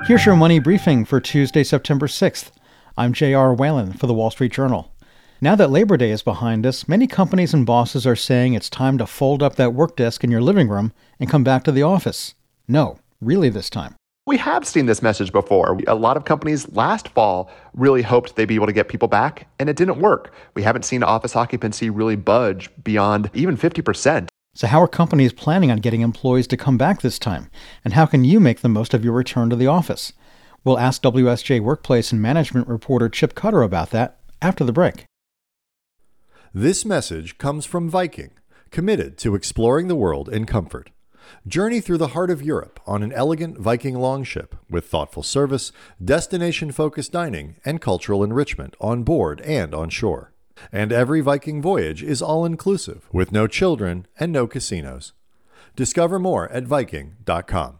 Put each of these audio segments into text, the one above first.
Here's your money briefing for Tuesday, September 6th. I'm J.R. Whalen for the Wall Street Journal. Now that Labor Day is behind us, many companies and bosses are saying it's time to fold up that work desk in your living room and come back to the office. No, really this time. We have seen this message before. A lot of companies last fall really hoped they'd be able to get people back, and it didn't work. We haven't seen office occupancy really budge beyond even 50%. So how are companies planning on getting employees to come back this time? And how can you make the most of your return to the office? We'll ask WSJ Workplace and Management reporter Chip Cutter about that after the break. This message comes from Viking, committed to exploring the world in comfort. Journey through the heart of Europe on an elegant Viking longship with thoughtful service, destination-focused dining, and cultural enrichment on board and on shore. And every Viking voyage is all-inclusive, with no children and no casinos. Discover more at Viking.com.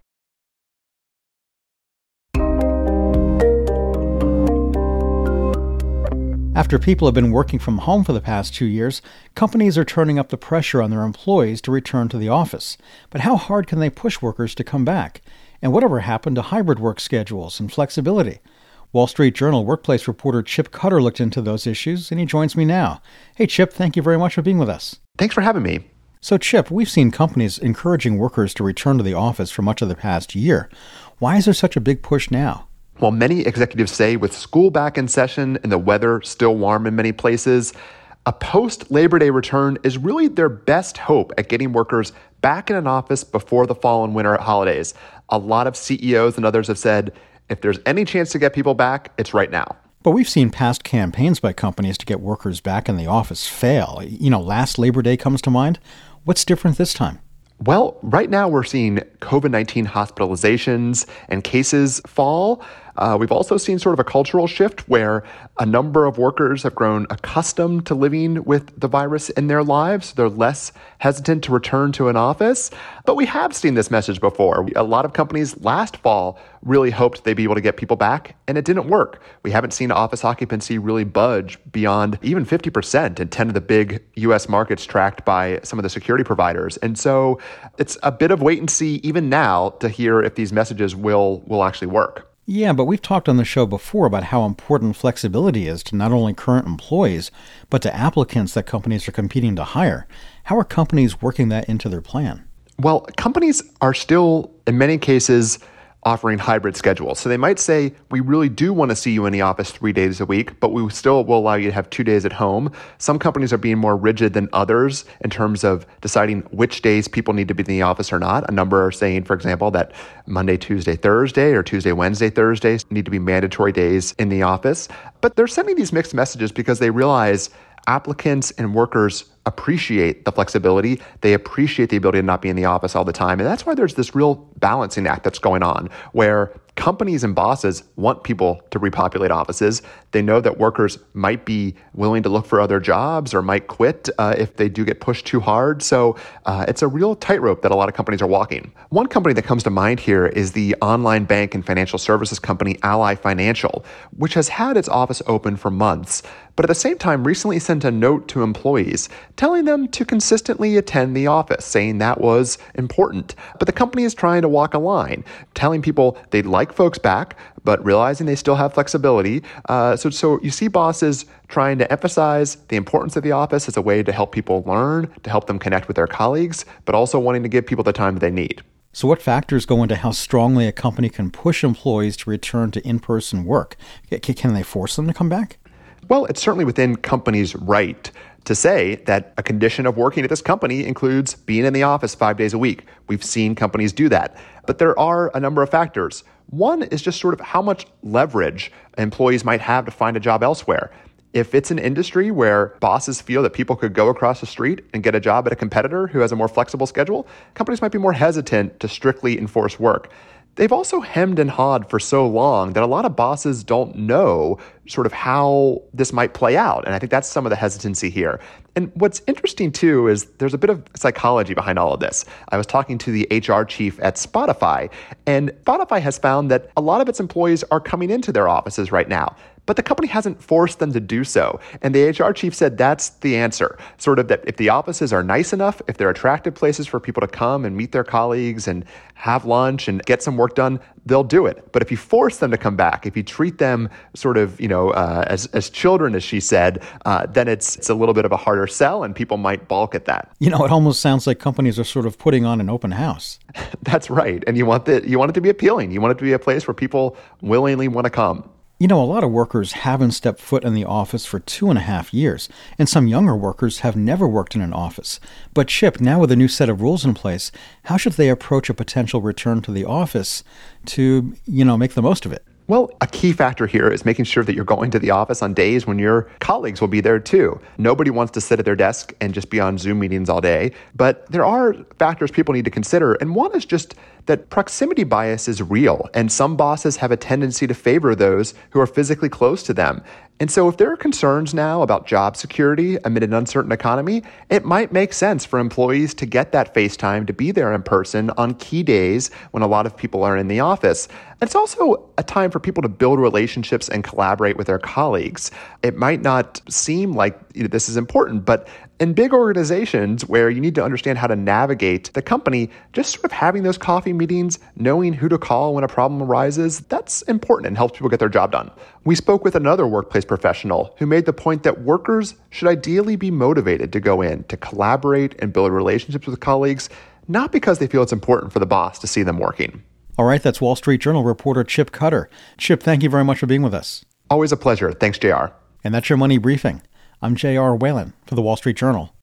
After people have been working from home for the past 2 years, companies are turning up the pressure on their employees to return to the office. But how hard can they push workers to come back? And whatever happened to hybrid work schedules and flexibility? Wall Street Journal workplace reporter Chip Cutter looked into those issues, and he joins me now. Hey, Chip, thank you very much for being with us. Thanks for having me. So, Chip, we've seen companies encouraging workers to return to the office for much of the past year. Why is there such a big push now? Well, many executives say with school back in session and the weather still warm in many places, a post-Labor Day return is really their best hope at getting workers back in an office before the fall and winter holidays. A lot of CEOs and others have said, if there's any chance to get people back, it's right now. But we've seen past campaigns by companies to get workers back in the office fail. Last Labor Day comes to mind. What's different this time? Well, right now we're seeing COVID-19 hospitalizations and cases fall. We've also seen sort of a cultural shift where a number of workers have grown accustomed to living with the virus in their lives. They're less hesitant to return to an office. But we have seen this message before. A lot of companies last fall really hoped they'd be able to get people back, and it didn't work. We haven't seen office occupancy really budge beyond even 50% in 10 of the big U.S. markets tracked by some of the security providers. And so it's a bit of wait and see even now to hear if these messages will actually work. Yeah, but we've talked on the show before about how important flexibility is to not only current employees, but to applicants that companies are competing to hire. How are companies working that into their plan? Well, companies are still, in many cases, offering hybrid schedules. So they might say, we really do want to see you in the office 3 days a week, but we still will allow you to have 2 days at home. Some companies are being more rigid than others in terms of deciding which days people need to be in the office or not. A number are saying, for example, that Monday, Tuesday, Thursday, or Tuesday, Wednesday, Thursdays need to be mandatory days in the office. But they're sending these mixed messages because they realize applicants and workers appreciate the flexibility. They appreciate the ability to not be in the office all the time. And that's why there's this real balancing act that's going on where companies and bosses want people to repopulate offices. They know that workers might be willing to look for other jobs or might quit if they do get pushed too hard. So it's a real tightrope that a lot of companies are walking. One company that comes to mind here is the online bank and financial services company Ally Financial, which has had its office open for months, but at the same time recently sent a note to employees telling them to consistently attend the office, saying that was important. But the company is trying to walk a line, telling people they'd like folks back, but realizing they still have flexibility. So you see bosses trying to emphasize the importance of the office as a way to help people learn, to help them connect with their colleagues, but also wanting to give people the time that they need. So what factors go into how strongly a company can push employees to return to in-person work? Can they force them to come back? Well, it's certainly within companies' right to say that a condition of working at this company includes being in the office 5 days a week. We've seen companies do that. But there are a number of factors. One is just sort of how much leverage employees might have to find a job elsewhere. If it's an industry where bosses feel that people could go across the street and get a job at a competitor who has a more flexible schedule, companies might be more hesitant to strictly enforce work. They've also hemmed and hawed for so long that a lot of bosses don't know sort of how this might play out. And I think that's some of the hesitancy here. And what's interesting too is there's a bit of psychology behind all of this. I was talking to the HR chief at Spotify, and Spotify has found that a lot of its employees are coming into their offices right now. but the company hasn't forced them to do so. And the HR chief said that's the answer. Sort of that if the offices are nice enough, if they're attractive places for people to come and meet their colleagues and have lunch and get some work done, they'll do it. But if you force them to come back, if you treat them sort of, as children, as she said, then it's a little bit of a harder sell and people might balk at that. It almost sounds like companies are sort of putting on an open house. That's right. And you want it to be appealing. You want it to be a place where people willingly want to come. A lot of workers haven't stepped foot in the office for 2.5 years, and some younger workers have never worked in an office. But Chip, now with a new set of rules in place, how should they approach a potential return to the office to, make the most of it? Well, a key factor here is making sure that you're going to the office on days when your colleagues will be there too. Nobody wants to sit at their desk and just be on Zoom meetings all day, but there are factors people need to consider, and one is just that proximity bias is real, and some bosses have a tendency to favor those who are physically close to them. And so if there are concerns now about job security amid an uncertain economy, it might make sense for employees to get that face time, to be there in person on key days when a lot of people are in the office. It's also a time for people to build relationships and collaborate with their colleagues. It might not seem like this is important, but in big organizations where you need to understand how to navigate the company, just sort of having those coffee meetings, knowing who to call when a problem arises, that's important and helps people get their job done. We spoke with another workplace professional who made the point that workers should ideally be motivated to go in, to collaborate and build relationships with colleagues, not because they feel it's important for the boss to see them working. All right, that's Wall Street Journal reporter Chip Cutter. Chip, thank you very much for being with us. Always a pleasure. Thanks, JR. And that's your Money Briefing. I'm J.R. Whalen for the Wall Street Journal.